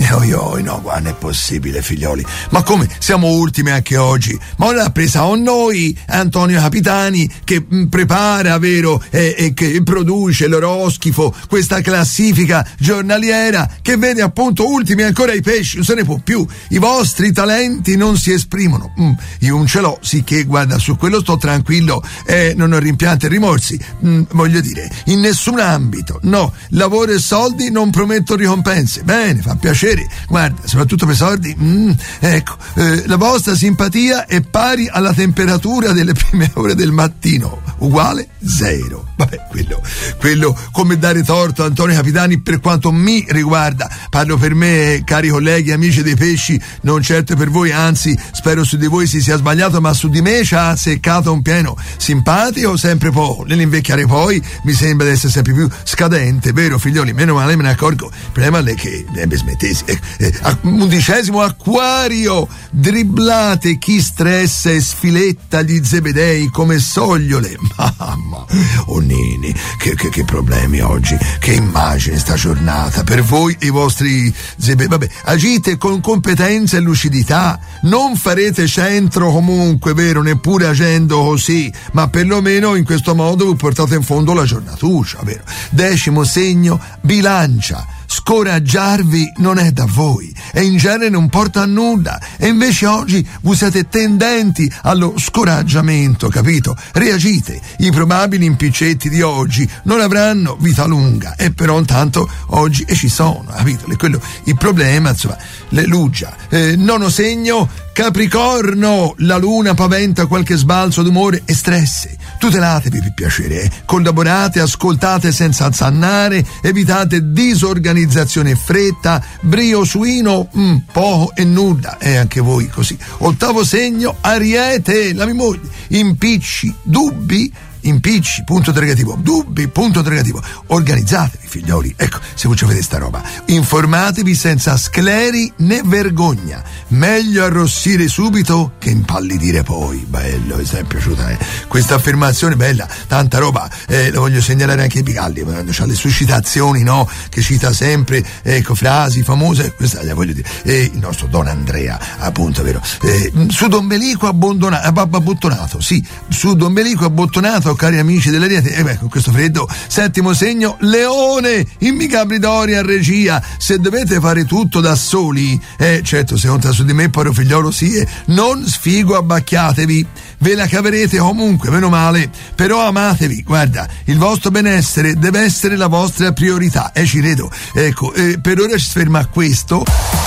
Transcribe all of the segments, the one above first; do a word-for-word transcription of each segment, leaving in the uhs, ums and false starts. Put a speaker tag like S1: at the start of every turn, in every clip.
S1: oi oi, no, guarda, non è possibile, figlioli. Ma come? Siamo ultimi anche oggi. Ma ora l'ha presa con noi Antonio Capitani, che mh, prepara, vero, e, e che produce l'oroschifo, questa classifica giornaliera che vede appunto ultimi ancora i pesci, non se ne può più. I vostri talenti non si esprimono. Mm, io non ce l'ho, sì che, guarda, su quello sto tranquillo e non ho rimpianti e rimorsi. Mm, voglio dire, in nessun ambito, no, lavoro e soldi non prometto ricompense. Bene, fa piacere, guarda, soprattutto per soldi, mm, ecco, eh, la vostra simpatia è pari alla temperatura delle prime ore del mattino, uguale zero. Vabbè, quello, quello come dare torto a Antonio Capitani per quanto mi riguarda. Parlo per me, cari colleghi, amici dei pesci, non certo per voi, anzi, spero su di voi si sia sbagliato, ma su di me ci ha seccato un pieno. Simpatico, sempre poco. Nell'invecchiare poi mi sembra di essere sempre più scadente, vero figlioli? Meno male me ne accorgo. Il problema è che eh, smettesi. Eh, eh, undicesimo acquario, dribblate chi stressa e sfiletta gli zebedei come sogliole. Mamma, oh nini, che, che, che problemi oggi, che immagine sta giornata. Per voi e i vostri zebedei, vabbè, agite con competenza e lucidità, non farete centro comunque, vero, neppure agendo così, ma perlomeno in questo modo vi portate in fondo la giornatuccia, vero? Decimo segno, bilancia. Scoraggiarvi non è da voi e in genere non porta a nulla, e invece oggi voi siete tendenti allo scoraggiamento, capito? Reagite, i probabili impiccetti di oggi non avranno vita lunga, e però intanto oggi e ci sono, capito? Quello, il problema, insomma, le luggia. Eh, nono segno, Capricorno, la luna paventa qualche sbalzo d'umore e stress. Tutelatevi per piacere, eh? Collaborate, ascoltate senza azzannare, evitate disorganizzazione e fretta, brio suino, mm, poco e nulla, e eh, anche voi così. Ottavo segno, Ariete, la mia moglie, impicci, dubbi, impicci, punto interrogativo, dubbi, punto interrogativo. Organizzatevi, figlioli, ecco, se voi ci avete sta roba, informatevi senza scleri né vergogna, meglio arrossire subito che impallidire poi. Bello, mi è piaciuta, eh? Questa affermazione bella, tanta roba, eh, lo voglio segnalare anche ai Picalli, quando c'ha le sue citazioni, no, che cita sempre, ecco, frasi famose, questa la voglio dire, eh, il nostro Don Andrea, appunto, vero, eh, sudombelico abbandonato, abbottonato, sì, sudombelico abbottonato, cari amici dell'Ariete, e beh, con questo freddo. Settimo segno, Leone, immicabili d'ori a regia. Se dovete fare tutto da soli, eh, certo, se conta su di me, poi figliolo, sì, eh, non sfigo, abbacchiatevi, ve la caverete comunque, meno male, però amatevi, guarda, il vostro benessere deve essere la vostra priorità, e eh, ci credo. Ecco, eh, per ora ci ferma a questo.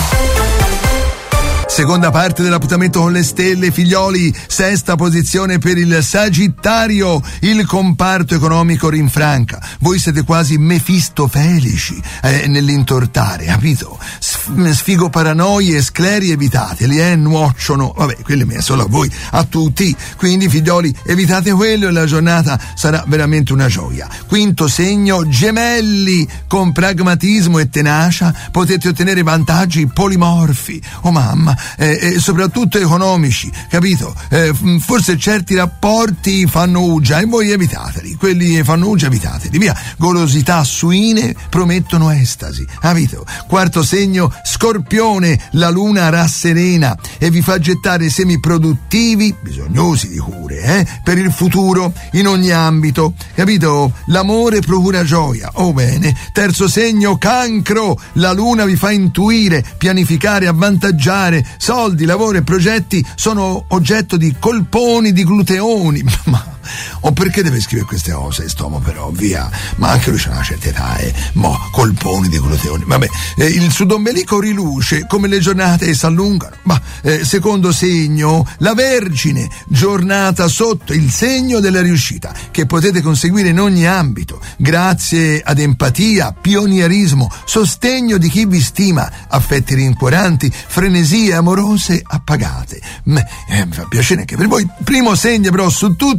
S1: Seconda parte dell'appuntamento con le stelle, figlioli. Sesta posizione per il Sagittario. Il comparto economico rinfranca. Voi siete quasi mefistofelici eh, nell'intortare, capito? Sfigo paranoie e scleri evitateli, eh, nuociono. Vabbè, quelle me solo a voi, a tutti. Quindi, figlioli, evitate quello e la giornata sarà veramente una gioia. Quinto segno, Gemelli. Con pragmatismo e tenacia potete ottenere vantaggi polimorfi. Oh mamma, eh, eh, soprattutto economici, capito? Eh, forse certi rapporti fanno uggia e voi evitateli. Quelli che fanno uggia evitateli. Via, golosità suine promettono estasi, capito? Quarto segno, Scorpione. La luna rasserena e vi fa gettare semi produttivi, bisognosi di cure, eh, per il futuro in ogni ambito, capito? L'amore procura gioia. Oh bene. Terzo segno, Cancro. La luna vi fa intuire, pianificare, avvantaggiare. Soldi, lavoro e progetti sono oggetto di colponi di gluteoni. Ma o perché deve scrivere queste cose stomo, però, via, ma anche lui c'ha una certa età, eh. Mo, colponi di gluteoni, vabbè. Eh, il sudombelico riluce come le giornate si allungano. Ma eh, secondo segno, la Vergine, giornata sotto il segno della riuscita, che potete conseguire in ogni ambito, grazie ad empatia, pionierismo, sostegno di chi vi stima, affetti rincuoranti, frenesie amorose appagate. M- eh, mi fa piacere anche per voi. Primo segno però su tutti,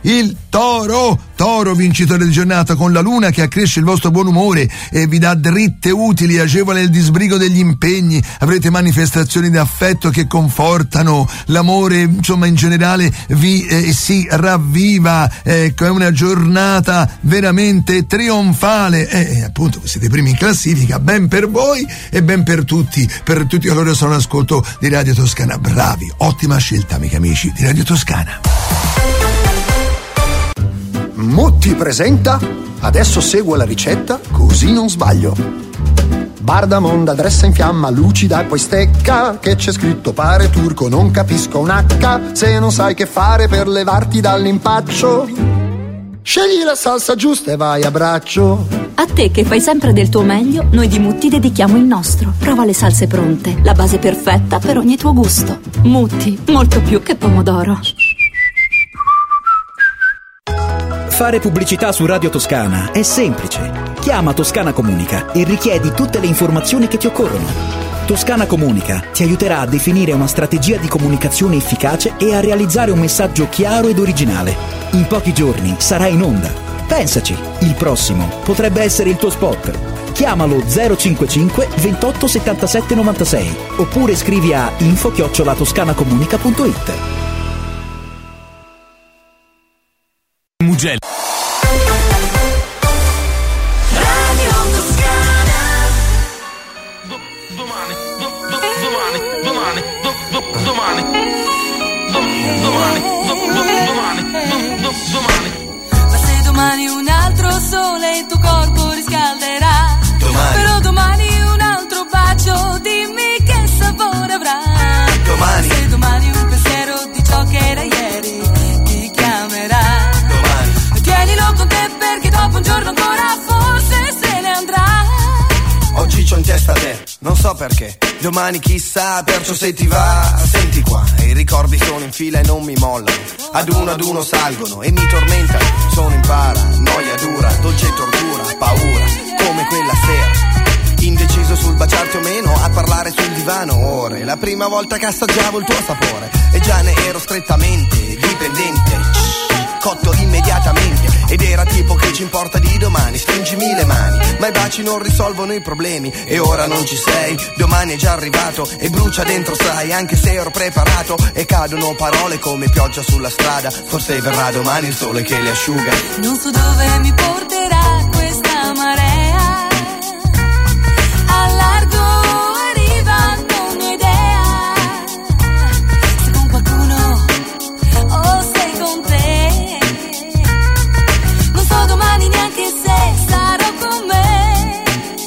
S1: il Toro. Toro, vincitore di giornata, con la luna che accresce il vostro buon umore e vi dà dritte utili, agevola il disbrigo degli impegni, avrete manifestazioni di affetto che confortano, l'amore insomma in generale vi eh, si ravviva, ecco, è una giornata veramente trionfale e eh, appunto siete primi in classifica, ben per voi e ben per tutti, per tutti coloro che sono all'ascolto di Radio Toscana. Bravi, ottima scelta amiche e amici di Radio Toscana.
S2: Mutti presenta Adesso seguo la ricetta così non sbaglio. Bardamonda, dressa in fiamma, lucida e poi stecca. Che c'è scritto pare turco, non capisco un H. Se non sai che fare per levarti dall'impaccio, scegli la salsa giusta e vai a braccio.
S3: A te che fai sempre del tuo meglio, noi di Mutti dedichiamo il nostro. Prova le salse pronte, la base perfetta per ogni tuo gusto. Mutti, molto più che pomodoro.
S4: Fare pubblicità su Radio Toscana è semplice. Chiama Toscana Comunica e richiedi tutte le informazioni che ti occorrono. Toscana Comunica ti aiuterà a definire una strategia di comunicazione efficace e a realizzare un messaggio chiaro ed originale. In pochi giorni sarà in onda. Pensaci, il prossimo potrebbe essere il tuo spot. Chiamalo zero cinquantacinque ventotto settantasette novantasei oppure scrivi a info chiocciola toscanacomunica punto it.
S5: Mugello.
S6: Radio Toscana.
S5: Domani, domani, domani, domani, domani, domani, domani.
S6: Ma se domani un altro sole il tuo corpo riscalderà,
S7: domani.
S6: Però domani un altro bacio, dimmi che sapore avrà.
S7: Domani.
S6: Se domani un pensiero di ciò che era ieri ti chiamerà, tienilo con te perché dopo un giorno ancora forse se ne andrà.
S7: Oggi c'ho in testa te, non so perché, domani chissà, perciò se ti va, senti qua, i ricordi sono in fila e non mi mollano, ad uno ad uno salgono e mi tormentano, sono in para, noia dura, dolce tortura, paura, come quella sera, indeciso sul baciarti o meno, a parlare sul divano ore, la prima volta che assaggiavo il tuo sapore, e già ne ero strettamente dipendente, cotto immediatamente, ed era tipo che ci importa di domani, stringimi le mani, ma i baci non risolvono i problemi, e ora non ci sei, domani è già arrivato, e brucia dentro sai, anche se ero preparato, e cadono parole come pioggia sulla strada, forse verrà domani il sole che le asciuga.
S6: Non so dove mi porterà questa marea, a largo arriva, non ho idea, se con qualcuno o sei con te. Non so domani neanche se sarò con me,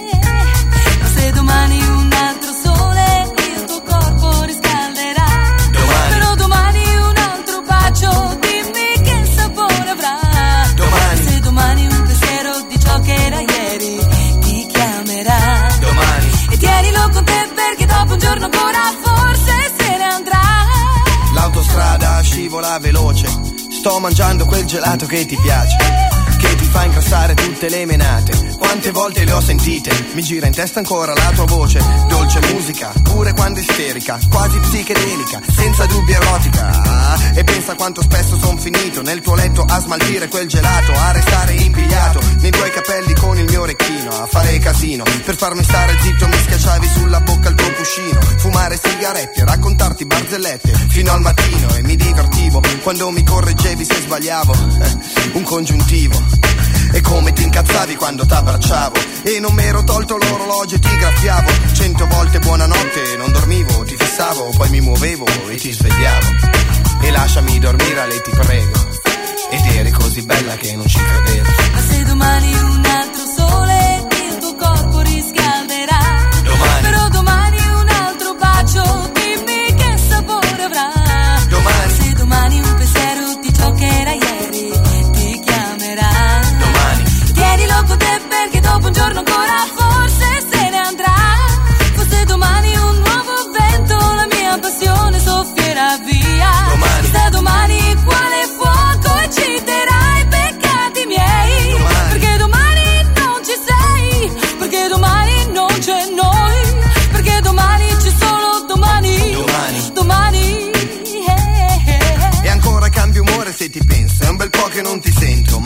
S6: ma se domani un altro sole il tuo corpo riscalderà, domani. Però domani un altro bacio, dimmi che sapore avrà, domani. Se domani un pensiero di ciò che era ieri ti chiamerà, domani. E tienilo con te perché dopo un giorno ancora forse se ne andrà.
S7: L'autostrada scivola veloce, sto mangiando quel gelato che ti piace, che ti fa ingrassare tutte le menate. Quante volte le ho sentite, mi gira in testa ancora la tua voce, dolce musica, pure quando isterica, quasi psichedelica, senza dubbio erotica. E pensa quanto spesso son finito nel tuo letto a smaltire quel gelato, a restare impigliato nei tuoi capelli con il mio orecchino, a fare casino, per farmi stare zitto mi schiacciavi sulla bocca il tuo cuscino, fumare sigarette, raccontarti barzellette fino al mattino, e mi divertivo quando mi correggevi se sbagliavo, un congiuntivo. E come ti incazzavi quando t'abbracciavo, e non m'ero tolto l'orologio e ti graffiavo, cento volte buonanotte, non dormivo, ti fissavo, poi mi muovevo e ti svegliavo. E lasciami dormire, Ale, ti prego, ed eri così bella che non ci credevo.
S6: Ma se domani un altro sole il tuo corpo riscalderà, domani. Però domani un altro bacio, dimmi che sapore avrà, domani. Se domani un pensiero di ciò che era ieri ti chiamerà, domani. Tienilo con te perché dopo un giorno ancora forse se ne andrà. Forse domani un nuovo vento la mia passione soffierà via, domani. Chissà domani quale fu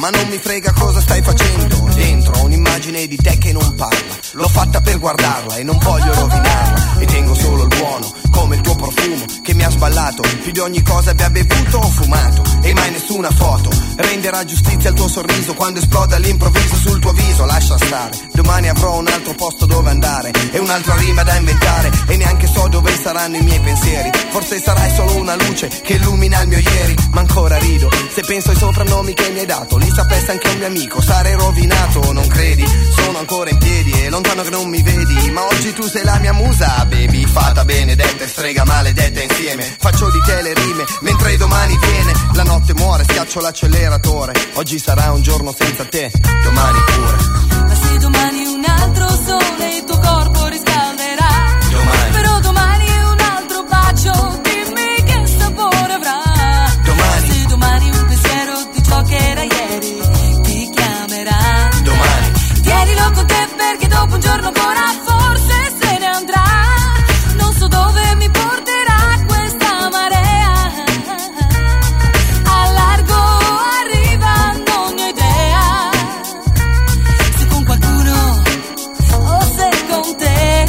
S7: ma non mi frega cosa stai facendo. Dentro ho un'immagine di te che non parla, l'ho fatta per guardarla e non voglio rovinarla. E tengo solo il buono, come il tuo profumo che mi ha sballato più di ogni cosa abbia bevuto o fumato. E mai nessuna foto renderà giustizia al tuo sorriso quando esploda all'improvviso sul tuo viso. Lascia stare, domani avrò un altro posto dove andare e un'altra rima da inventare, e neanche so dove saranno i miei pensieri. Forse sarai solo una luce che illumina il mio ieri, ma ancora rido se penso ai soprannomi che mi hai dato. Li sapesse anche un mio amico, sarei rovinato, non credi? Sono ancora in piedi e lontano che non mi vedi, ma oggi tu sei la mia musa, baby. Fata benedetta e strega maledetta insieme, faccio di te le rime mentre domani viene. La notte muore, schiaccio l'acceleratore, oggi sarà un giorno senza te, domani pure.
S6: Ma se domani un altro sole il tuo corpo riscalderà,
S7: domani.
S6: Però domani un altro bacio, dimmi che sapore avrà.
S7: Domani.
S6: Se domani un pensiero di ciò che era ieri ti chiamerà,
S7: domani.
S6: tienilo con te perché dopo un giorno ancora forse se ne andrà. Non so dove mi porterà questa marea, a largo arriva non ne ho idea, se con qualcuno o se con te.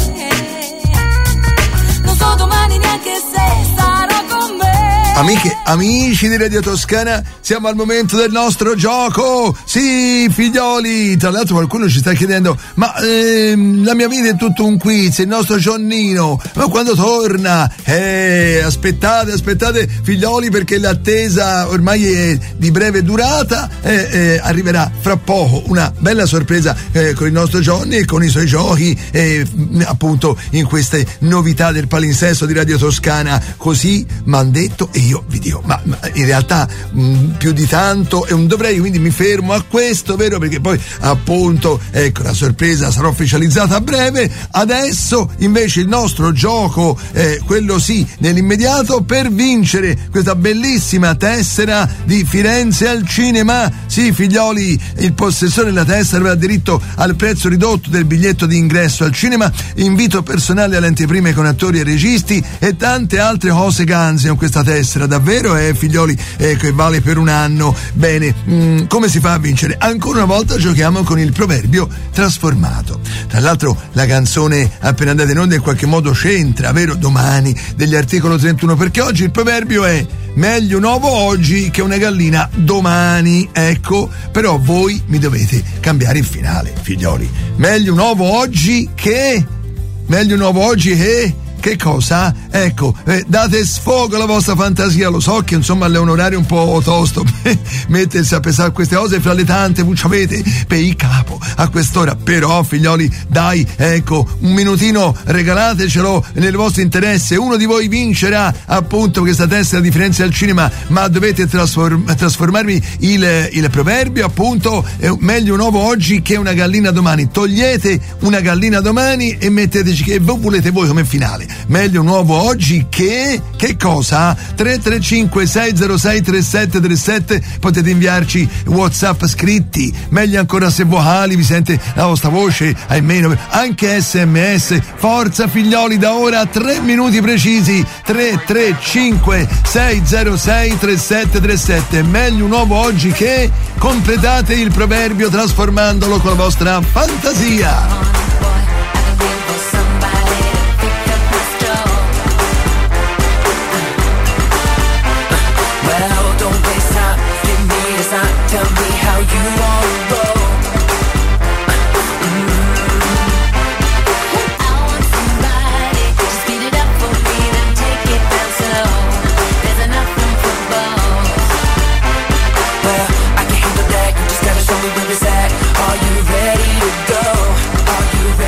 S6: Non so domani neanche se sarò con me.
S1: Amiche, amici di Radio Toscana, siamo al momento del nostro gioco. Sì, figlioli. Tra l'altro qualcuno ci sta chiedendo: ma ehm, la mia vita è tutto un quiz, il nostro Gionnino, ma quando torna? Eh, aspettate, aspettate figlioli, perché l'attesa ormai è di breve durata. Eh, eh, arriverà fra poco una bella sorpresa eh, con il nostro Johnny e con i suoi giochi, eh, appunto in queste novità del palinsesto di Radio Toscana. Così m'han detto e io vi dico, ma, ma in realtà mh, più di tanto è un dovrei, quindi mi fermo a questo, vero? Perché poi appunto, ecco, la sorpresa sarà ufficializzata a breve. Adesso invece il nostro gioco, eh, quello sì, nell'immediato, per vincere questa bellissima tessera di Firenze al cinema. Sì, figlioli, il possessore della tessera avrà diritto al prezzo ridotto del biglietto di ingresso al cinema, invito personale alle anteprime con attori e registi e tante altre cose ganze con questa tessera. Davvero, eh, figlioli, eh, che vale per un anno. Bene, mh, come si fa a vincere? Ancora una volta giochiamo con il proverbio trasformato. Tra l'altro la canzone appena andata in onda in qualche modo c'entra, vero? Domani, degli articolo trentuno, perché oggi il proverbio è: meglio un uovo oggi che una gallina domani. Ecco, però voi mi dovete cambiare il finale, figlioli. Meglio un uovo oggi che... Meglio un uovo oggi che... Che cosa? Ecco, eh, date sfogo alla vostra fantasia. Lo so che insomma è un orario un po' tosto mettersi a pensare a queste cose fra le tante voi ci avete per il capo a quest'ora, però figlioli, dai, ecco, un minutino regalatecelo nel vostro interesse. Uno di voi vincerà appunto questa tessera di Firenze al cinema, ma dovete trasform- trasformarmi il, il proverbio appunto, eh, meglio un uovo oggi che una gallina domani. Togliete una gallina domani e metteteci che voi volete voi come finale. Meglio un uovo oggi che... che cosa? tre tre cinque sei zero sei tre sette tre sette. Potete inviarci WhatsApp scritti, meglio ancora se vocali, vi sente la vostra voce almeno, anche sms. Forza figlioli, da ora tre minuti precisi. Tre tre cinque sei zero sei tre sette tre sette. Meglio un uovo oggi che... completate il proverbio trasformandolo con la vostra fantasia.
S8: Tell me how you want to roll. Mm. I want somebody to speed it up for me, then take it down slow. There's enough room for both. Well, I can handle that. You just gotta show me where it's at. Are you ready to go? Are you ready?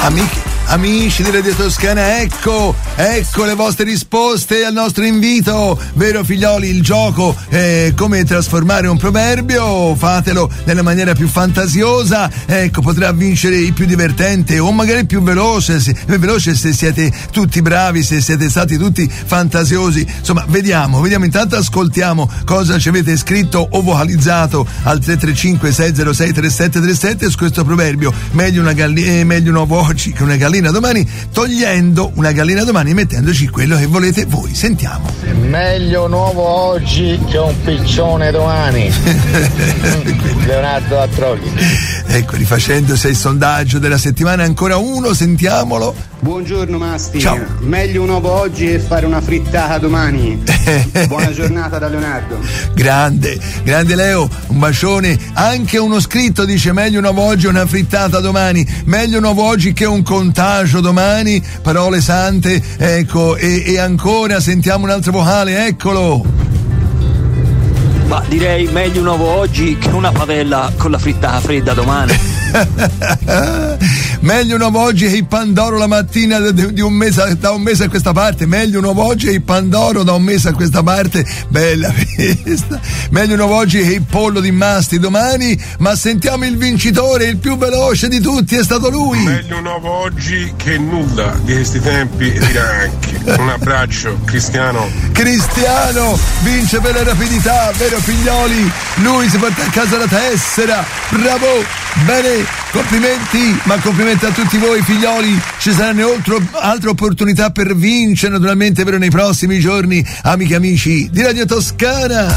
S1: Amici, amici di Radio Toscana, ecco, ecco le vostre risposte al nostro invito, vero figlioli? Il gioco è come trasformare un proverbio, fatelo nella maniera più fantasiosa, ecco, potrà vincere il più divertente o magari il più veloce, se, veloce se siete tutti bravi, se siete stati tutti fantasiosi, insomma, vediamo, vediamo, intanto ascoltiamo cosa ci avete scritto o vocalizzato al tre tre cinque sei zero sei tre sette tre sette su questo proverbio, meglio una gallina, eh, meglio un uovo oggi che una gallina domani, togliendo una gallina domani e mettendoci quello che volete voi. Sentiamo.
S9: Meglio un uovo oggi che un piccione domani. Leonardo Attroghi.
S1: Ecco, rifacendosi il sondaggio della settimana, ancora uno, sentiamolo.
S10: Buongiorno Masti.
S1: Ciao.
S10: Meglio un uovo oggi che fare una frittata domani. Buona giornata da Leonardo.
S1: Grande, grande Leo, un bacione. Anche uno scritto dice meglio un uovo oggi e una frittata domani, meglio un uovo oggi che un contagio domani, parole sante, ecco, e, e ancora sentiamo un altro vocale, eccolo.
S11: Ma direi meglio un uovo oggi che una padella con la frittata fredda domani.
S1: Meglio un uovo oggi che il pandoro la mattina di un mese, da un mese a questa parte. Meglio un uovo oggi che il pandoro da un mese a questa parte. Bella festa. Meglio un uovo oggi che il pollo di Masti domani. Ma sentiamo il vincitore, il più veloce di tutti, è stato lui.
S12: Meglio un uovo oggi che nulla di questi tempi, dirà anche. Un abbraccio, Cristiano.
S1: Cristiano vince per la rapidità, vero figlioli? Lui si porta a casa la tessera. Bravo, bene, complimenti, ma complimenti a tutti voi figlioli. Ci saranno oltre, altre opportunità per vincere naturalmente, vero, nei prossimi giorni, amiche e amici di Radio Toscana.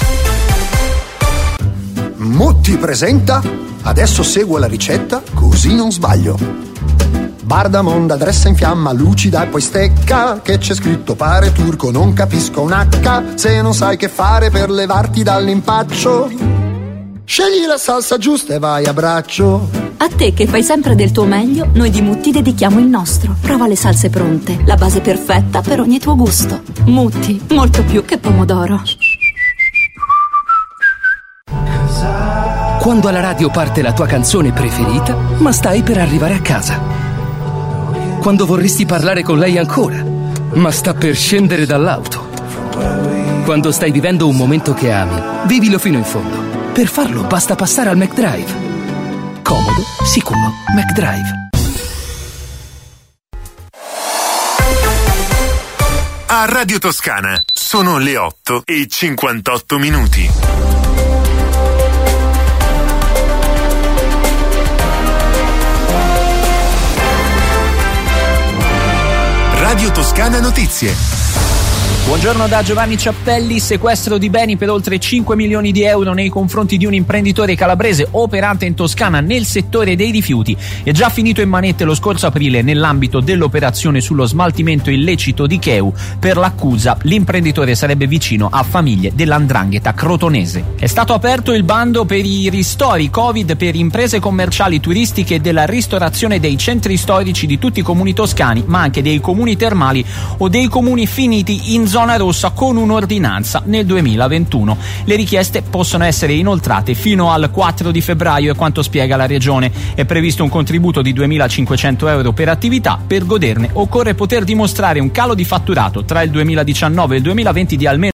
S2: Mutti presenta Adesso seguo la ricetta così non sbaglio. Bardamonda, dressa in fiamma, lucida e poi stecca. Che c'è scritto pare turco, non capisco un H. Se non sai che fare per levarti dall'impaccio, scegli la salsa giusta e vai a braccio.
S3: A te che fai sempre del tuo meglio, noi di Mutti dedichiamo il nostro. Prova le salse pronte, la base perfetta per ogni tuo gusto. Mutti, molto più che pomodoro.
S13: Quando alla radio parte la tua canzone preferita, ma stai per arrivare a casa. Quando vorresti parlare con lei ancora, ma sta per scendere dall'auto. Quando stai vivendo un momento che ami, vivilo fino in fondo. Per farlo basta passare al McDrive. Comodo, sicuro, McDrive.
S14: A Radio Toscana sono le otto e cinquantotto minuti. Radio Toscana Notizie.
S15: Buongiorno da Giovanni Ciappelli. Sequestro di beni per oltre cinque milioni di euro nei confronti di un imprenditore calabrese operante in Toscana nel settore dei rifiuti. È già finito in manette lo scorso aprile nell'ambito dell'operazione sullo smaltimento illecito di Cheu. Per l'accusa, l'imprenditore sarebbe vicino a famiglie dell'andrangheta crotonese. È stato aperto il bando per i ristori Covid per imprese commerciali, turistiche e della ristorazione dei centri storici di tutti i comuni toscani, ma anche dei comuni termali o dei comuni finiti in zona rossa con un'ordinanza nel duemilaventuno. Le richieste possono essere inoltrate fino al quattro di febbraio e quanto spiega la Regione. È previsto un contributo di duemilacinquecento euro per attività. Per goderne occorre poter dimostrare un calo di fatturato tra il duemiladiciannove e il duemilaventi di almeno